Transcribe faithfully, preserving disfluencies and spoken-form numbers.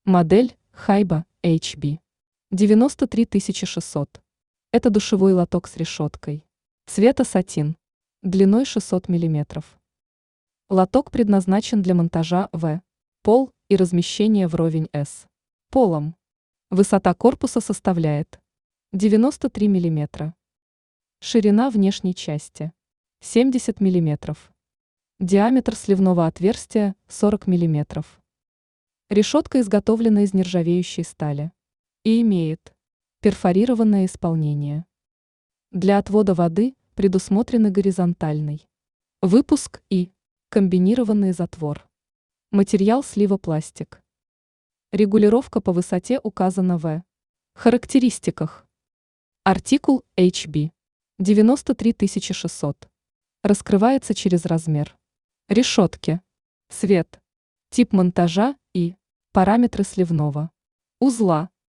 Модель Хайба эйч би девяносто три тысячи шестьсот. Это душевой лоток с решеткой. Цвета сатин. Длиной шестьсот миллиметров. Лоток предназначен для монтажа в пол и размещения вровень с полом. Высота корпуса составляет девяносто три миллиметра. Ширина внешней части семьдесят миллиметров. Диаметр сливного отверстия сорок миллиметров. Решетка изготовлена из нержавеющей стали и имеет перфорированное исполнение. Для отвода воды предусмотрены горизонтальный выпуск и комбинированный затвор. Материал слива пластик. Регулировка по высоте указана в характеристиках. Артикул эйч би девяносто три тысячи шестьсот. Раскрывается через размер решетки, цвет, тип монтажа и параметры сливного узла.